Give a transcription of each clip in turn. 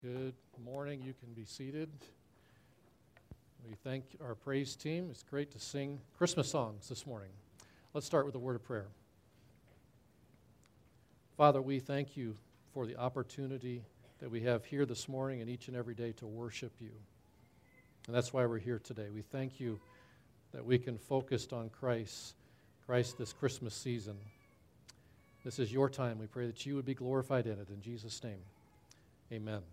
Good morning. You can be seated. We thank our praise team. It's great to sing Christmas songs this morning. Let's start with a word of prayer. Father, we thank you for the opportunity that we have here this morning and each and every day to worship you. And that's why we're here today. We thank you that we can focus on Christ this Christmas season. This is your time. We pray that you would be glorified in it. In Jesus' name, amen.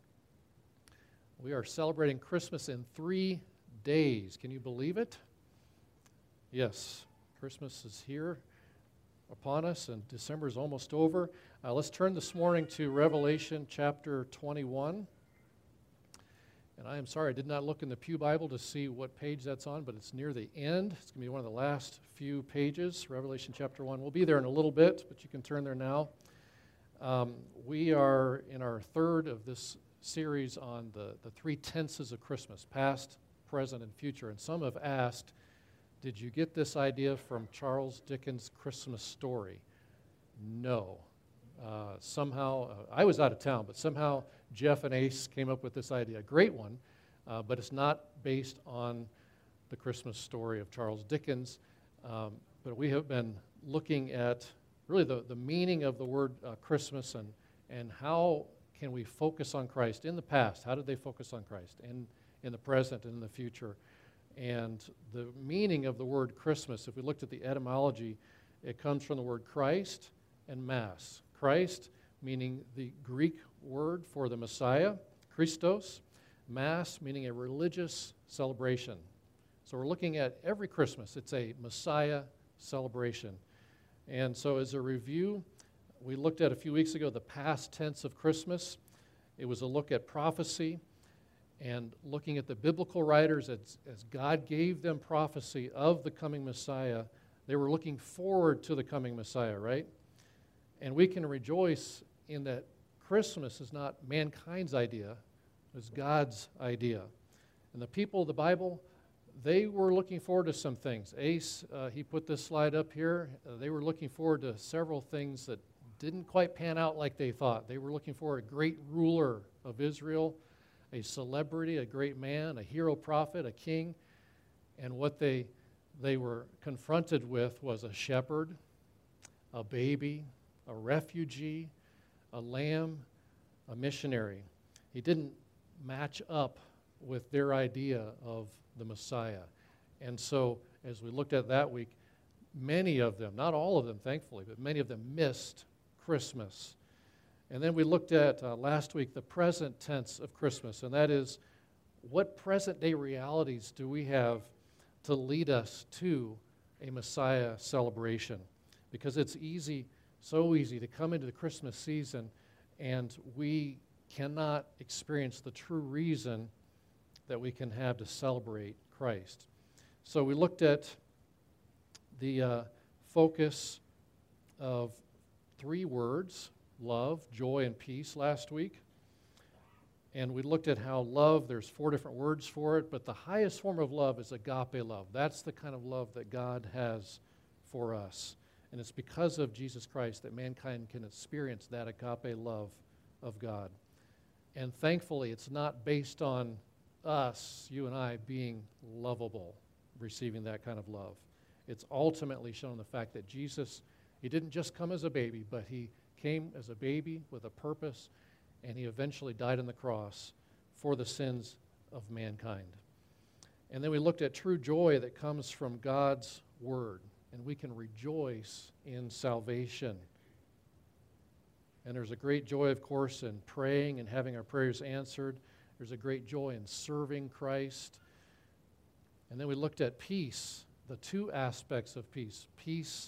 We are celebrating Christmas in 3 days. Can you believe it? Yes, Christmas is here upon us, and December is almost over. Let's turn this morning to Revelation chapter 21. And I am sorry, I did not look in the Pew Bible to see what page that's on, but it's near the end. It's going to be one of the last few pages, Revelation chapter 1. We'll be there in a little bit, but you can turn there now. We are in our third of this series on the three tenses of Christmas, past, present, and future. And some have asked, did you get this idea from Charles Dickens' Christmas Story? No. Somehow, I was out of town, but somehow Jeff and Ace came up with this idea. A great one, but it's not based on the Christmas story of Charles Dickens. But we have been looking at really the meaning of the word Christmas and how can we focus on Christ in the past? How did they focus on Christ? In the present and in the future. And the meaning of the word Christmas, if we looked at the etymology, it comes from the word Christ and Mass. Christ, meaning the Greek word for the Messiah, Christos. Mass, meaning a religious celebration. So we're looking at every Christmas. It's a Messiah celebration. And so as a review, we looked at a few weeks ago the past tense of Christmas. It was a look at prophecy and looking at the biblical writers as God gave them prophecy of the coming Messiah. They were looking forward to the coming Messiah, right? And we can rejoice in that Christmas is not mankind's idea, it's God's idea. And the people of the Bible, they were looking forward to some things. Ace, he put this slide up here. They were looking forward to several things that didn't quite pan out like they thought. They were looking for a great ruler of Israel, a celebrity, a great man, a hero prophet, a king. And what they were confronted with was a shepherd, a baby, a refugee, a lamb, a missionary. He didn't match up with their idea of the Messiah. And so as we looked at that week, many of them, not all of them thankfully, but many of them missed Christmas. And then we looked at last week the present tense of Christmas, and that is what present day realities do we have to lead us to a Messiah celebration? Because it's easy, so easy to come into the Christmas season and we cannot experience the true reason that we can have to celebrate Christ. So we looked at the focus of 3 words, love, joy, and peace last week. And we looked at how love, there's 4 different words for it, but the highest form of love is agape love. That's the kind of love that God has for us. And it's because of Jesus Christ that mankind can experience that agape love of God. And thankfully, it's not based on us, you and I, being lovable, receiving that kind of love. It's ultimately shown in the fact that Jesus, he didn't just come as a baby, but he came as a baby with a purpose, and he eventually died on the cross for the sins of mankind. And then we looked at true joy that comes from God's word, and we can rejoice in salvation. And there's a great joy, of course, in praying and having our prayers answered. There's a great joy in serving Christ. And then we looked at peace, the 2 aspects of peace. Peace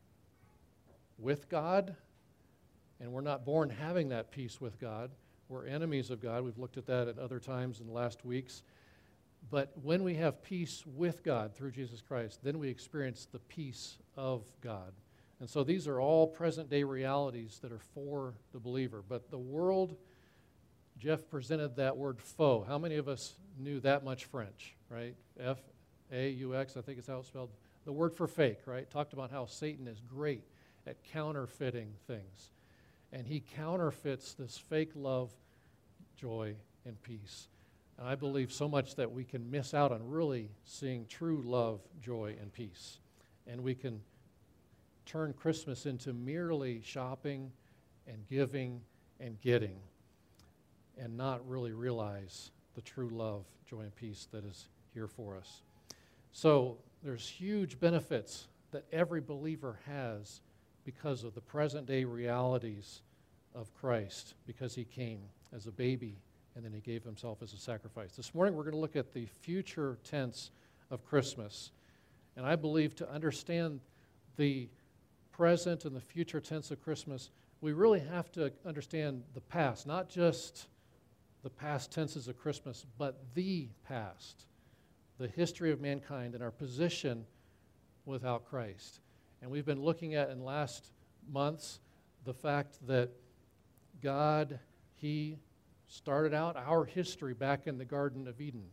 with God, and we're not born having that peace with God. We're enemies of God. We've looked at that at other times in the last weeks. But when we have peace with God through Jesus Christ, then we experience the peace of God. And so these are all present-day realities that are for the believer. But the world, Jeff presented that word foe. How many of us knew that much French, right? F-A-U-X, I think is how it's spelled. The word for fake, right? Talked about how Satan is great at counterfeiting things. And he counterfeits this fake love joy, and peace. And I believe so much that we can miss out on really seeing true love, joy, and peace. And we can turn Christmas into merely shopping and giving and getting and not really realize the true love, joy, and peace that is here for us. So there's huge benefits that every believer has because of the present day realities of Christ, because he came as a baby and then he gave himself as a sacrifice. This morning we're going to look at the future tense of Christmas. And I believe to understand the present and the future tense of Christmas, we really have to understand the past, not just the past tenses of Christmas, but the past, the history of mankind and our position without Christ. And we've been looking at in last months the fact that God, he started out our history back in the Garden of Eden.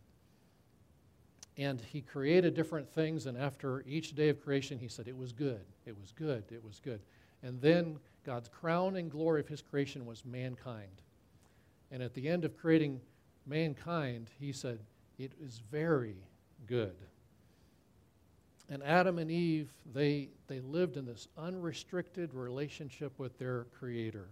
And he created different things, and after each day of creation, he said, it was good, it was good, it was good. And then God's crown and glory of his creation was mankind. And at the end of creating mankind, he said, it is very good. And Adam and Eve, they lived in this unrestricted relationship with their Creator.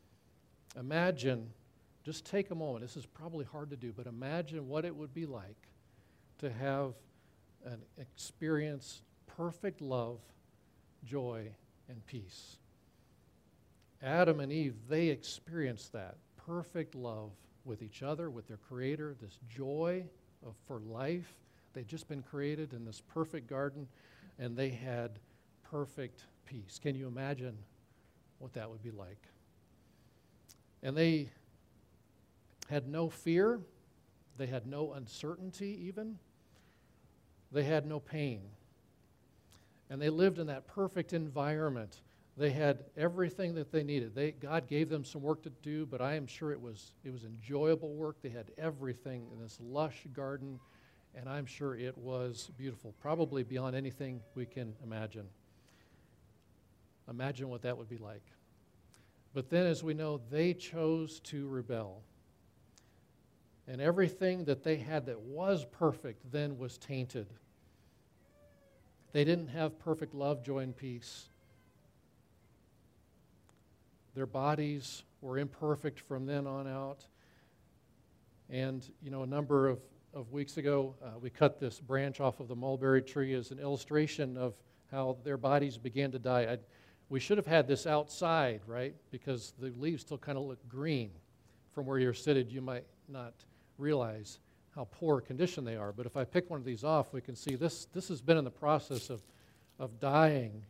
Imagine, just take a moment, this is probably hard to do, but imagine what it would be like to have an experience perfect love, joy, and peace. Adam and Eve, they experienced that perfect love with each other, with their Creator, this joy for life. They'd just been created in this perfect garden, and they had perfect peace. Can you imagine what that would be like? And they had no fear. They had no uncertainty even. They had no pain. And they lived in that perfect environment. They had everything that they needed. God gave them some work to do, but I am sure it was enjoyable work. They had everything in this lush garden, and I'm sure it was beautiful, probably beyond anything we can imagine. Imagine what that would be like. But then, as we know, they chose to rebel. And everything that they had that was perfect then was tainted. They didn't have perfect love, joy, and peace. Their bodies were imperfect from then on out. And, a number of weeks ago, we cut this branch off of the mulberry tree as an illustration of how their bodies began to die. We should have had this outside, right? Because the leaves still kind of look green. From where you're seated, you might not realize how poor condition they are. But if I pick one of these off, we can see this has been in the process of dying,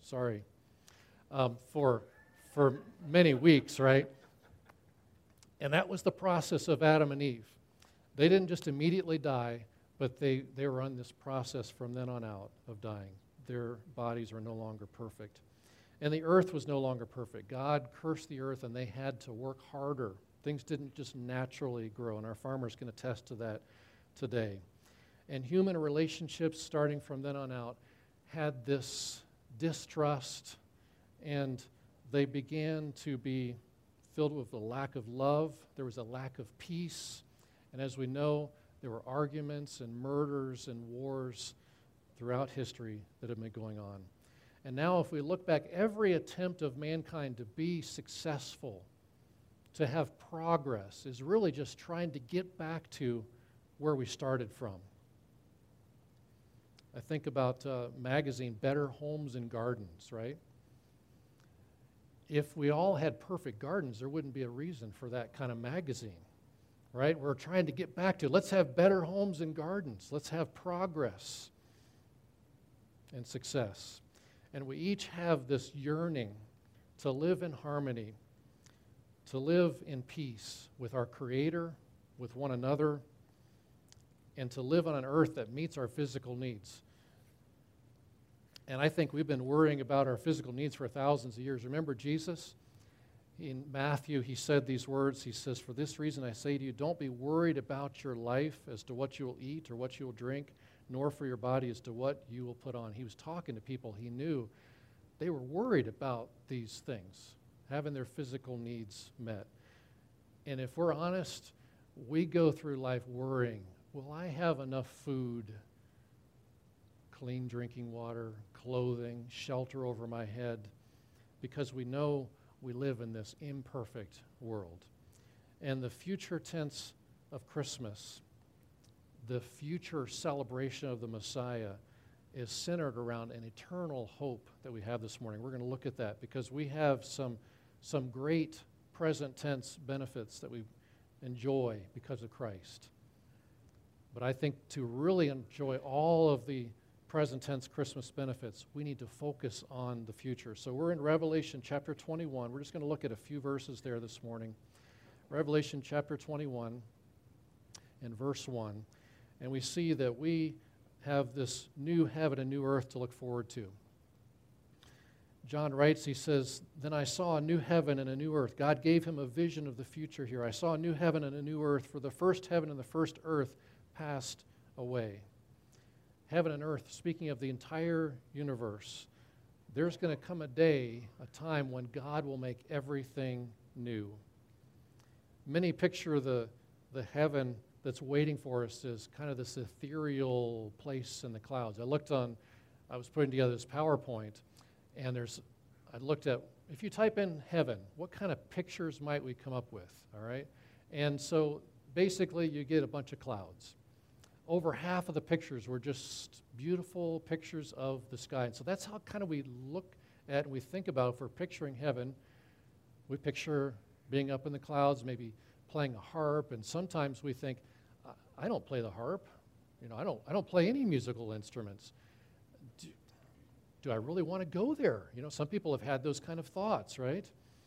for many weeks, right? And that was the process of Adam and Eve. They didn't just immediately die, but they were on this process from then on out of dying. Their bodies were no longer perfect. And the earth was no longer perfect. God cursed the earth, and they had to work harder. Things didn't just naturally grow, and our farmers can attest to that today. And human relationships, starting from then on out, had this distrust, and they began to be filled with a lack of love. There was a lack of peace. And as we know, there were arguments and murders and wars throughout history that have been going on. And now if we look back, every attempt of mankind to be successful, to have progress, is really just trying to get back to where we started from. I think about magazine, Better Homes and Gardens, right? If we all had perfect gardens, there wouldn't be a reason for that kind of magazine, right? We're trying to get back to, let's have better homes and gardens. Let's have progress and success. And we each have this yearning to live in harmony, to live in peace with our Creator, with one another, and to live on an earth that meets our physical needs. And I think we've been worrying about our physical needs for thousands of years. Remember Jesus? In Matthew, he said these words. He says, "For this reason I say to you, don't be worried about your life as to what you will eat or what you will drink, nor for your body as to what you will put on." He was talking to people he knew. They were worried about these things, having their physical needs met. And if we're honest, we go through life worrying, will I have enough food, clean drinking water, clothing, shelter over my head? Because we know we live in this imperfect world. And the future tense of Christmas, the future celebration of the Messiah, is centered around an eternal hope that we have this morning. We're going to look at that because we have some great present tense benefits that we enjoy because of Christ. But I think to really enjoy all of the present tense Christmas benefits, we need to focus on the future. So we're in Revelation chapter 21. We're just going to look at a few verses there this morning. Revelation chapter 21 and verse 1. And we see that we have this new heaven and new earth to look forward to. John writes, he says, "Then I saw a new heaven and a new earth." God gave him a vision of the future here. "I saw a new heaven and a new earth, for the first heaven and the first earth passed away." Heaven and earth, speaking of the entire universe, there's going to come a day, a time when God will make everything new. Many picture the heaven that's waiting for us as kind of this ethereal place in the clouds. I was putting together this PowerPoint, and I looked at, if you type in heaven, what kind of pictures might we come up with, all right? And so basically you get a bunch of clouds. Over half of the pictures were just beautiful pictures of the sky. And so that's how kind of we look at and we think about, if we're picturing heaven, we picture being up in the clouds, maybe playing a harp, and sometimes we think, I don't play the harp. I don't play any musical instruments. Do I really want to go there? Some people have had those kind of thoughts, right?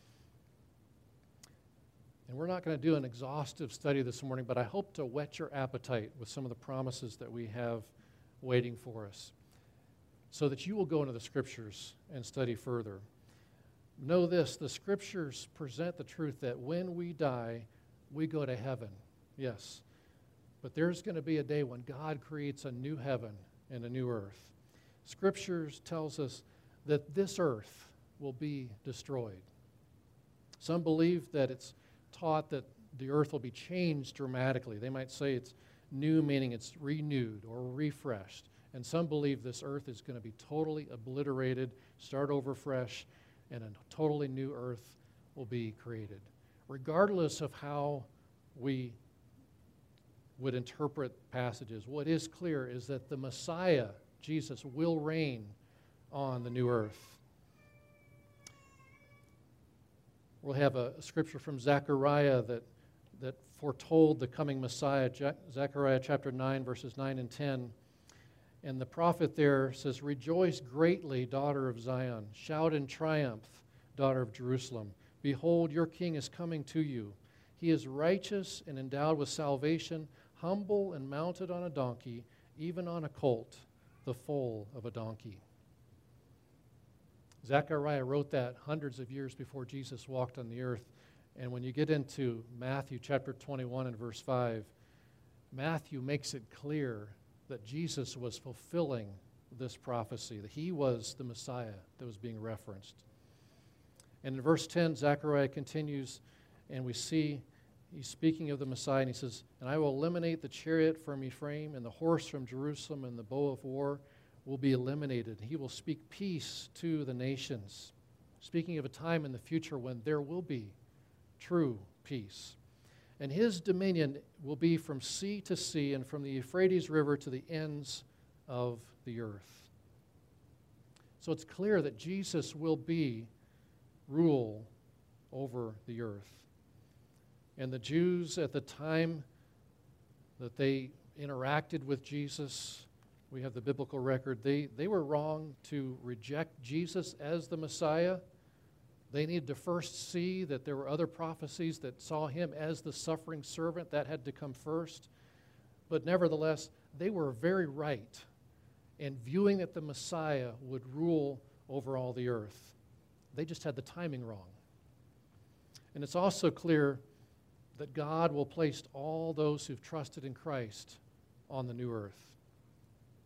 And we're not going to do an exhaustive study this morning, but I hope to whet your appetite with some of the promises that we have waiting for us so that you will go into the Scriptures and study further. Know this, the Scriptures present the truth that when we die, we go to heaven. Yes. But there's going to be a day when God creates a new heaven and a new earth. Scriptures tells us that this earth will be destroyed. Some believe that it's taught that the earth will be changed dramatically. They might say it's new, meaning it's renewed or refreshed. And some believe this earth is going to be totally obliterated, start over fresh, and a totally new earth will be created. Regardless of how we would interpret passages, what is clear is that the Messiah, Jesus, will reign on the new earth. We'll have a scripture from Zechariah that foretold the coming Messiah, Zechariah chapter 9, verses 9 and 10. And the prophet there says, "Rejoice greatly, daughter of Zion. Shout in triumph, daughter of Jerusalem. Behold, your king is coming to you. He is righteous and endowed with salvation, humble and mounted on a donkey, even on a colt, the foal of a donkey." Zechariah wrote that hundreds of years before Jesus walked on the earth. And when you get into Matthew chapter 21 and verse 5, Matthew makes it clear that Jesus was fulfilling this prophecy, that he was the Messiah that was being referenced. And in verse 10, Zechariah continues, and we see he's speaking of the Messiah, and he says, "And I will eliminate the chariot from Ephraim, and the horse from Jerusalem, and the bow of war will be eliminated. He will speak peace to the nations." Speaking of a time in the future when there will be true peace. "And his dominion will be from sea to sea, and from the Euphrates River to the ends of the earth." So it's clear that Jesus will rule over the earth. And the Jews at the time that they interacted with Jesus, we have the biblical record, they were wrong to reject Jesus as the Messiah. They needed to first see that there were other prophecies that saw him as the suffering servant. That had to come first. But nevertheless, they were very right in viewing that the Messiah would rule over all the earth. They just had the timing wrong. And it's also clear that God will place all those who've trusted in Christ on the new earth.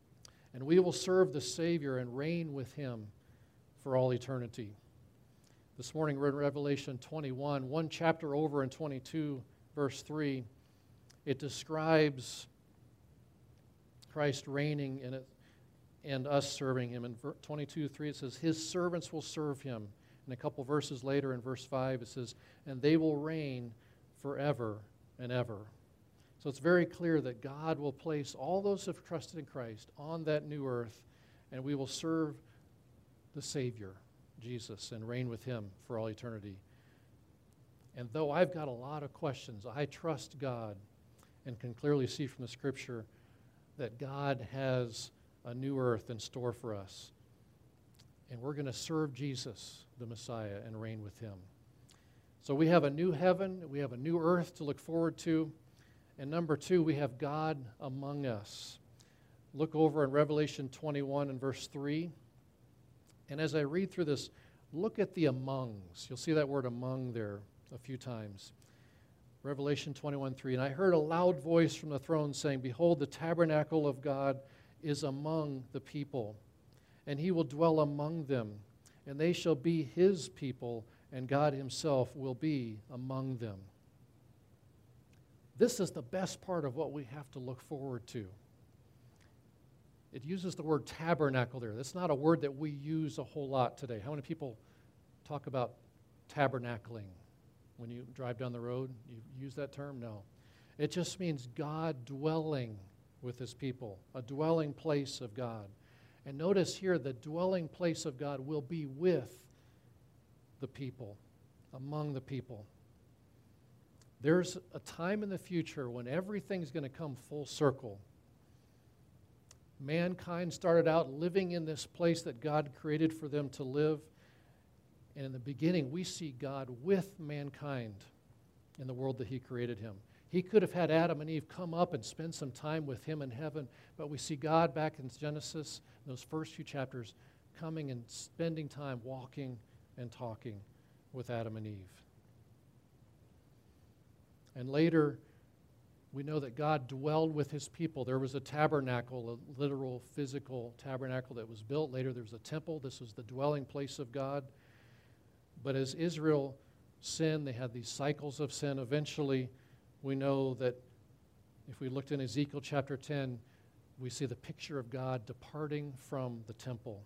And we will serve the Savior and reign with him for all eternity. This morning we're in Revelation 21, one chapter over in 22, verse 3. It describes Christ reigning in it and us serving him. In 22:3 it says, his servants will serve him. And a couple verses later in verse 5 it says, and they will reign forever and ever. So it's very clear that God will place all those who have trusted in Christ on that new earth, and we will serve the Savior, Jesus, and reign with him for all eternity. And though I've got a lot of questions, I trust God and can clearly see from the Scripture that God has a new earth in store for us. And we're going to serve Jesus, the Messiah, and reign with him. So we have a new heaven, we have a new earth to look forward to. And number 2, we have God among us. Look over in Revelation 21 and verse 3. And as I read through this, look at the amongs. You'll see that word among there a few times. Revelation 21:3. And I heard a loud voice from the throne saying, behold, the tabernacle of God is among the people, and he will dwell among them, and they shall be his people, and God himself will be among them. This is the best part of what we have to look forward to. It uses the word tabernacle there. That's not a word that we use a whole lot today. How many people talk about tabernacling? When you drive down the road, you use that term? No. It just means God dwelling with his people, a dwelling place of God. And notice here, the dwelling place of God will be with the people, among the people. There's a time in the future when everything's going to come full circle. Mankind started out living in this place that God created for them to live. And in the beginning, we see God with mankind in the world that he created him. He could have had Adam and Eve come up and spend some time with him in heaven, but we see God back in Genesis, those first few chapters, coming and spending time walking and talking with Adam and Eve. And later, we know that God dwelled with his people. There was a tabernacle, a literal, physical tabernacle that was built. Later, there was a temple. This was the dwelling place of God. But as Israel sinned, they had these cycles of sin. Eventually, we know that if we looked in Ezekiel chapter 10, we see the picture of God departing from the temple.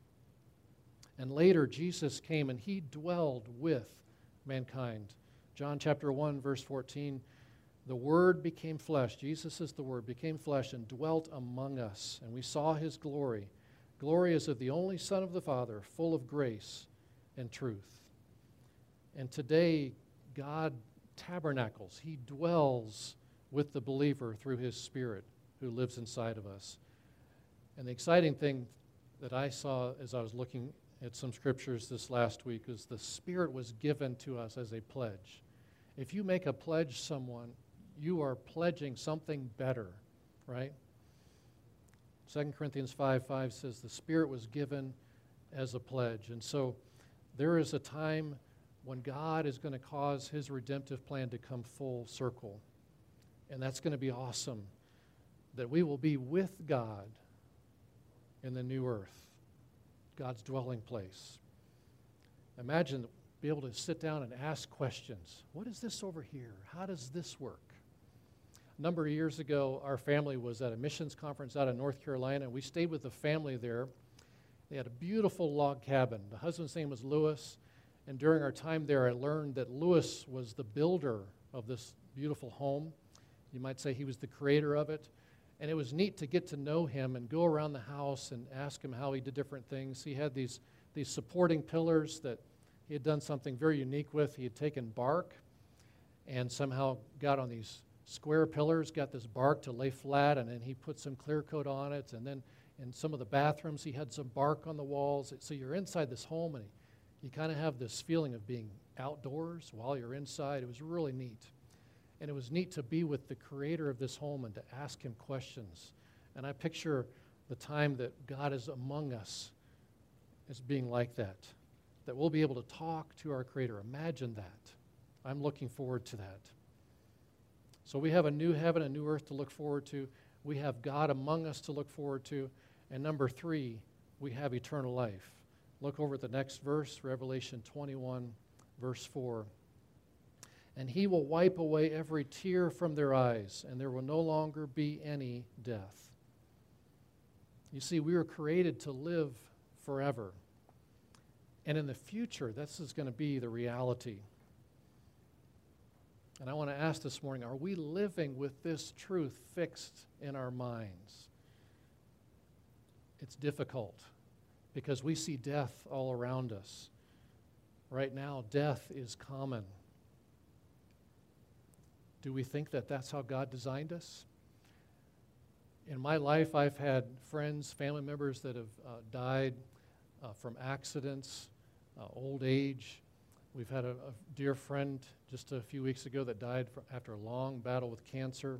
And later, Jesus came and he dwelled with mankind. John chapter 1, verse 14, the Word became flesh. Jesus is the Word, became flesh and dwelt among us. And we saw his glory. Glory is of the only Son of the Father, full of grace and truth. And today, God tabernacles. He dwells with the believer through his Spirit who lives inside of us. And the exciting thing that I saw as I was looking at some scriptures this last week is the Spirit was given to us as a pledge. If you make a pledge someone, you are pledging something better, right? 2 Corinthians 5:5 says the Spirit was given as a pledge. And so there is a time when God is going to cause his redemptive plan to come full circle. And that's going to be awesome, that we will be with God in the new earth, God's dwelling place. Imagine be able to sit down and ask questions. What is this over here? How does this work? A number of years ago, our family was at a missions conference out in North Carolina, and we stayed with a family there. They had a beautiful log cabin. The husband's name was Lewis, and during our time there, I learned that Lewis was the builder of this beautiful home. You might say he was the creator of it. And it was neat to get to know him and go around the house and ask him how he did different things. He had these supporting pillars that he had done something very unique with. He had taken bark and somehow got on these square pillars, got this bark to lay flat, and then he put some clear coat on it. And then in some of the bathrooms, he had some bark on the walls. So you're inside this home, and you kind of have this feeling of being outdoors while you're inside. It was really neat. And it was neat to be with the creator of this home and to ask him questions. And I picture the time that God is among us as being like that we'll be able to talk to our creator. Imagine that. I'm looking forward to that. So we have a new heaven, a new earth to look forward to. We have God among us to look forward to. And number 3, we have eternal life. Look over at the next verse, Revelation 21, verse 4. And he will wipe away every tear from their eyes, and there will no longer be any death. You see, we were created to live forever. And in the future, this is going to be the reality. And I want to ask this morning, are we living with this truth fixed in our minds? It's difficult because we see death all around us. Right now, death is common. Do we think that that's how God designed us? In my life, I've had friends, family members that have died from accidents, old age. We've had a dear friend just a few weeks ago that died after a long battle with cancer.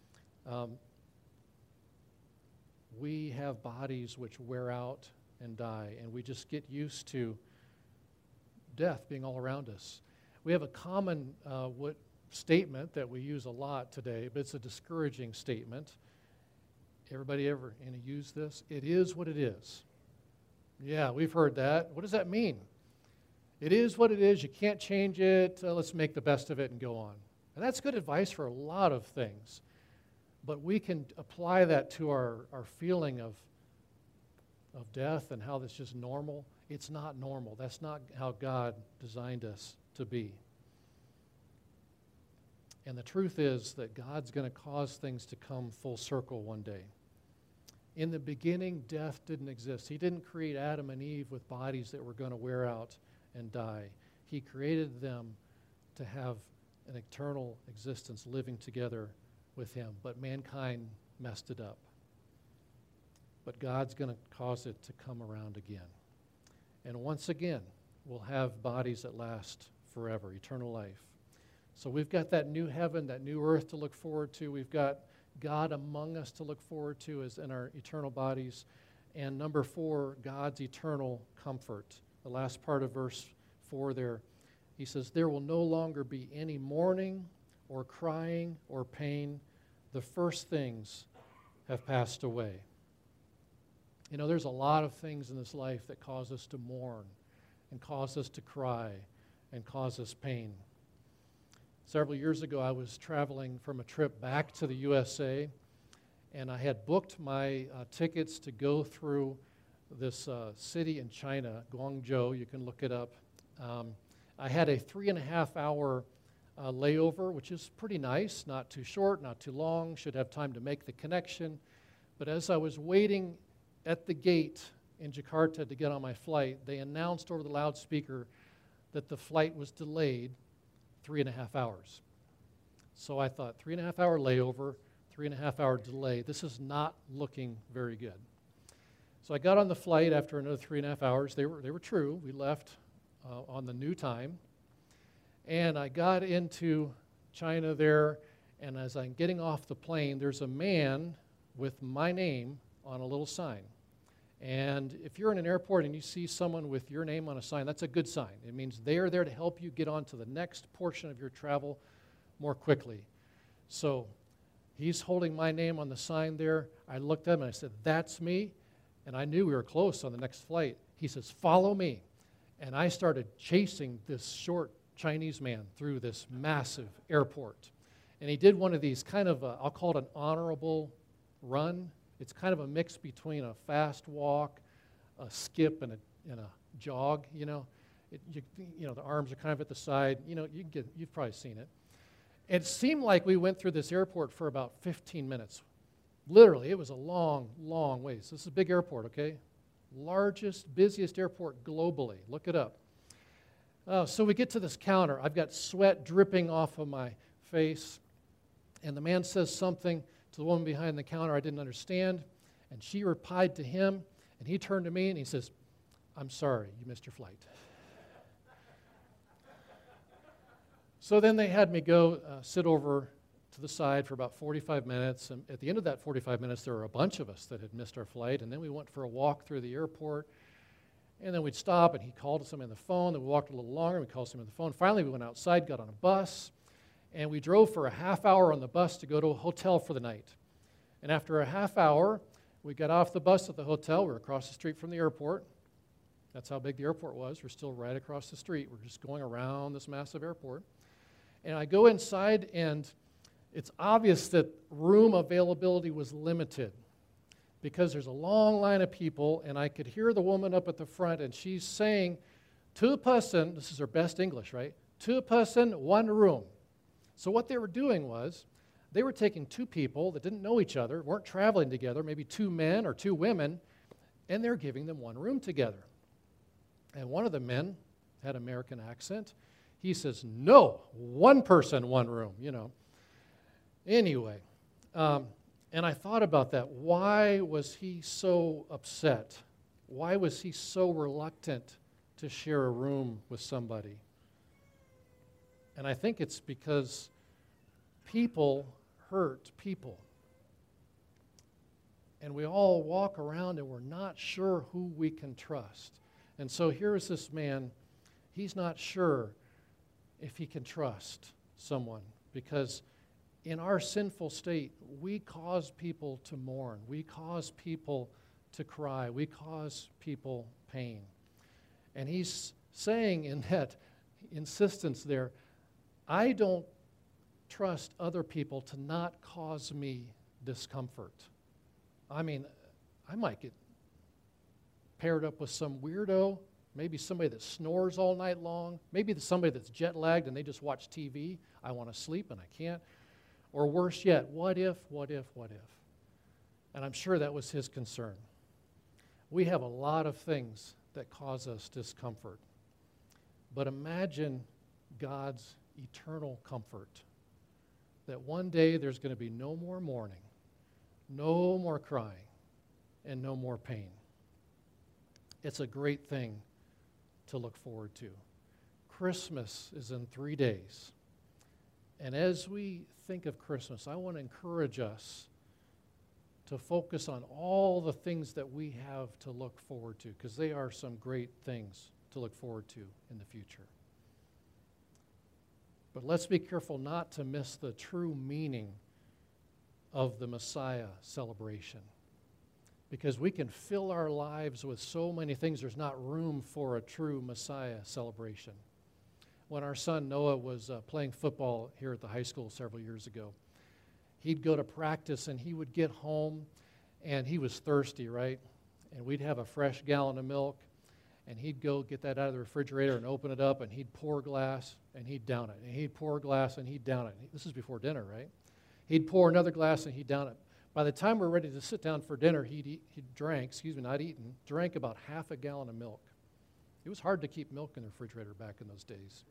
We have bodies which wear out and die, and we just get used to death being all around us. We have a common statement that we use a lot today, but it's a discouraging statement. Everybody ever use this? It is what it is. Yeah, we've heard that. What does that mean? It is what it is. You can't change it. Let's make the best of it and go on. And that's good advice for a lot of things. But we can apply that to our feeling of death and how that's just normal. It's not normal. That's not how God designed us to be. And the truth is that God's going to cause things to come full circle one day. In the beginning, death didn't exist. He didn't create Adam and Eve with bodies that were going to wear out and die. He created them to have an eternal existence living together with Him. But mankind messed it up. But God's going to cause it to come around again. And once again, we'll have bodies that last forever, eternal life. So we've got that new heaven, that new earth to look forward to. We've got God among us to look forward to as in our eternal bodies. And number 4, God's eternal comfort. The last part of verse 4 there, he says, there will no longer be any mourning or crying or pain. The first things have passed away. You know, there's a lot of things in this life that cause us to mourn and cause us to cry and cause us pain. Several years ago, I was traveling from a trip back to the USA, and I had booked my tickets to go through this city in China, Guangzhou. You can look it up. I had a 3.5-hour layover, which is pretty nice, not too short, not too long, should have time to make the connection. But as I was waiting at the gate in Jakarta to get on my flight, they announced over the loudspeaker that the flight was delayed 3.5 hours. So I thought, 3.5-hour layover, 3.5-hour delay. This is not looking very good. So I got on the flight after another 3.5 hours. They were true. We left on the new time. And I got into China there, and as I'm getting off the plane, there's a man with my name on a little sign. And if you're in an airport and you see someone with your name on a sign, that's a good sign. It means they are there to help you get on to the next portion of your travel more quickly. So he's holding my name on the sign there. I looked at him and I said, that's me. And I knew we were close on the next flight. He says, follow me. And I started chasing this short Chinese man through this massive airport. And he did one of these kind of, I'll call it an honorable run. It's kind of a mix between a fast walk, a skip, and a jog. You know, the arms are kind of at the side. You know, you've probably seen it. It seemed like we went through this airport for about 15 minutes. Literally, it was a long, long ways. This is a big airport, okay? Largest, busiest airport globally. Look it up. So we get to this counter. I've got sweat dripping off of my face, and the man says something to the woman behind the counter I didn't understand, and she replied to him, and he turned to me and he says, I'm sorry, you missed your flight. So then they had me go sit over to the side for about 45 minutes, and at the end of that 45 minutes, there were a bunch of us that had missed our flight, and then we went for a walk through the airport, and then we'd stop, and he called somebody on the phone, then we walked a little longer, and we called somebody on the phone. Finally, we went outside, got on a bus, and we drove for a half hour on the bus to go to a hotel for the night. And after a half hour, we got off the bus at the hotel. We were across the street from the airport. That's how big the airport was. We're still right across the street. We're just going around this massive airport. And I go inside, and it's obvious that room availability was limited because there's a long line of people, and I could hear the woman up at the front, and she's saying, "Two person," this is her best English, right? "Two person, one room." So what they were doing was they were taking two people that didn't know each other, weren't traveling together, maybe two men or two women, and they're giving them one room together. And one of the men had an American accent. He says, "No, one person, one room," Anyway, and I thought about that. Why was he so upset? Why was he so reluctant to share a room with somebody? And I think it's because people hurt people. And we all walk around and we're not sure who we can trust. And so here's this man, he's not sure if he can trust someone because in our sinful state, we cause people to mourn. We cause people to cry. We cause people pain. And he's saying in that insistence there, I don't trust other people to not cause me discomfort. I mean, I might get paired up with some weirdo, maybe somebody that snores all night long, maybe somebody that's jet lagged and they just watch TV. I want to sleep and I can't. Or worse yet, what if? And I'm sure that was his concern. We have a lot of things that cause us discomfort. But imagine God's eternal comfort, that one day there's going to be no more mourning, no more crying, and no more pain. It's a great thing to look forward to. Christmas is in 3 days. And as we think of Christmas, I want to encourage us to focus on all the things that we have to look forward to, because they are some great things to look forward to in the future. But let's be careful not to miss the true meaning of the Messiah celebration, because we can fill our lives with so many things, there's not room for a true Messiah celebration. When our son Noah was playing football here at the high school several years ago, he'd go to practice and he would get home and he was thirsty, right? And we'd have a fresh gallon of milk and he'd go get that out of the refrigerator and open it up and he'd pour a glass and he'd down it. And he'd pour a glass and he'd down it. This is before dinner, right? He'd pour another glass and he'd down it. By the time we're ready to sit down for dinner, he drank about half a gallon of milk. It was hard to keep milk in the refrigerator back in those days.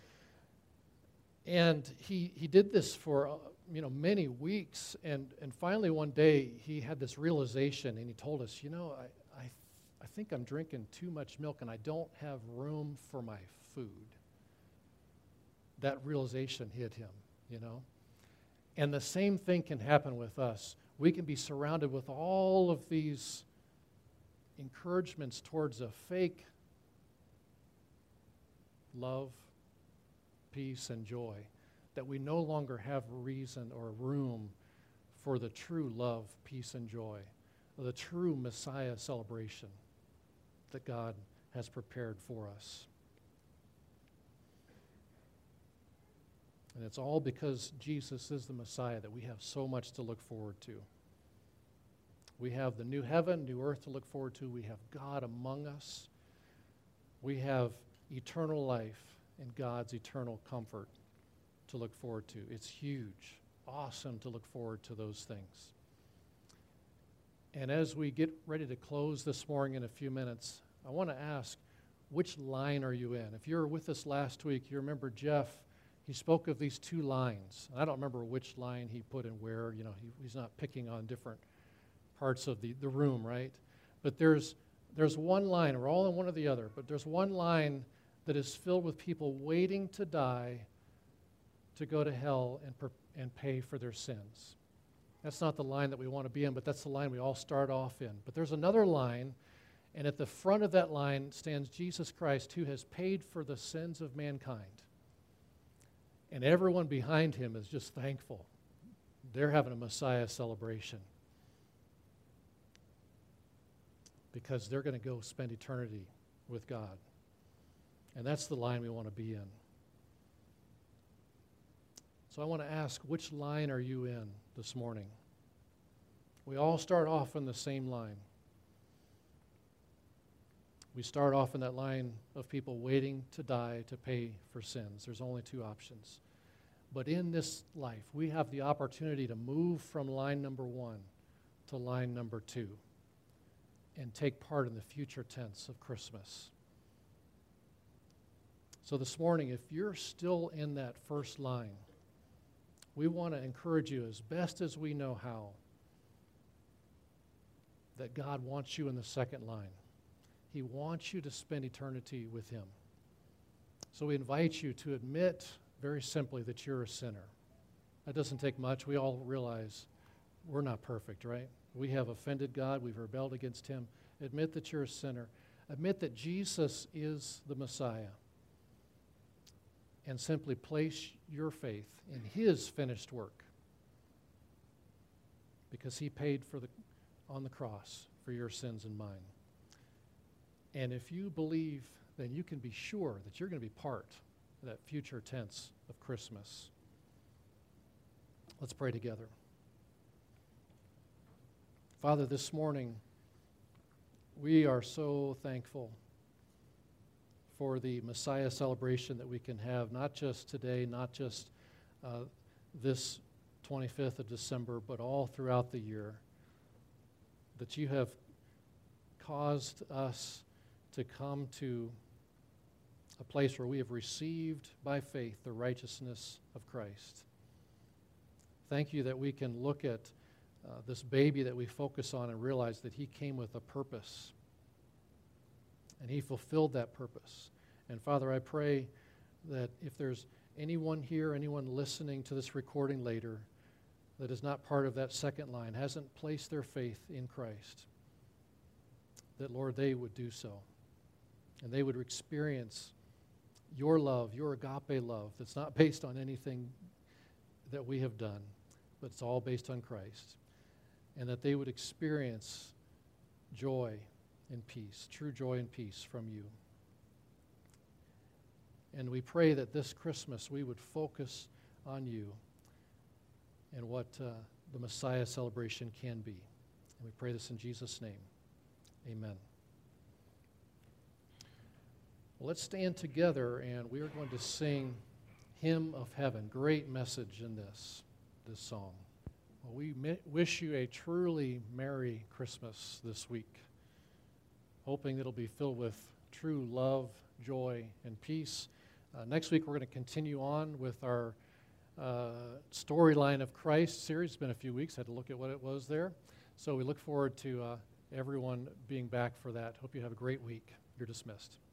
And he did this for many weeks, and finally one day he had this realization, and he told us, I think I'm drinking too much milk, and I don't have room for my food. That realization hit him, And the same thing can happen with us. We can be surrounded with all of these encouragements towards a fake love, peace, and joy, that we no longer have reason or room for the true love, peace, and joy, or the true Messiah celebration that God has prepared for us. And it's all because Jesus is the Messiah that we have so much to look forward to. We have the new heaven, new earth to look forward to. We have God among us. We have eternal life and God's eternal comfort to look forward to. It's huge, awesome to look forward to those things. And as we get ready to close this morning in a few minutes, I want to ask, which line are you in? If you were with us last week, you remember Jeff, he spoke of these two lines. I don't remember which line he put in where, he's not picking on different parts of the room, right? But there's one line, we're all in one or the other, but there's one line that is filled with people waiting to die to go to hell and pay for their sins. That's not the line that we want to be in, but that's the line we all start off in. But there's another line, and at the front of that line stands Jesus Christ, who has paid for the sins of mankind. And everyone behind him is just thankful. They're having a Messiah celebration because they're going to go spend eternity with God. And that's the line we want to be in. So I want to ask, which line are you in this morning? We all start off in the same line. We start off in that line of people waiting to die to pay for sins. There's only two options. But in this life, we have the opportunity to move from line number 1 to line number 2 and take part in the future tense of Christmas. So this morning, if you're still in that first line, we want to encourage you as best as we know how that God wants you in the second line. He wants you to spend eternity with Him. So we invite you to admit very simply that you're a sinner. That doesn't take much. We all realize we're not perfect, right? We have offended God. We've rebelled against Him. Admit that you're a sinner. Admit that Jesus is the Messiah. And simply place your faith in His finished work. Because He paid on the cross for your sins and mine. And if you believe, then you can be sure that you're going to be part of that future tense of Christmas. Let's pray together. Father, this morning, we are so thankful for the Messiah celebration that we can have, not just today, not just this 25th of December, but all throughout the year, that you have caused us to come to a place where we have received by faith the righteousness of Christ. Thank you that we can look at this baby that we focus on and realize that He came with a purpose. And He fulfilled that purpose. And Father, I pray that if there's anyone here, anyone listening to this recording later that is not part of that second line, hasn't placed their faith in Christ, that, Lord, they would do so. And they would experience your love, your agape love, that's not based on anything that we have done, but it's all based on Christ. And that they would experience joy and peace, true joy and peace from you. And we pray that this Christmas we would focus on you and what the Messiah celebration can be. And we pray this in Jesus' name. Amen. Well, let's stand together and we are going to sing Hymn of Heaven. Great message in this song. Well, we wish you a truly Merry Christmas this week, hoping it'll be filled with true love, joy, and peace. Next week we're going to continue on with our Storyline of Christ series. It's been a few weeks. I had to look at what it was there. So we look forward to everyone being back for that. Hope you have a great week. You're dismissed.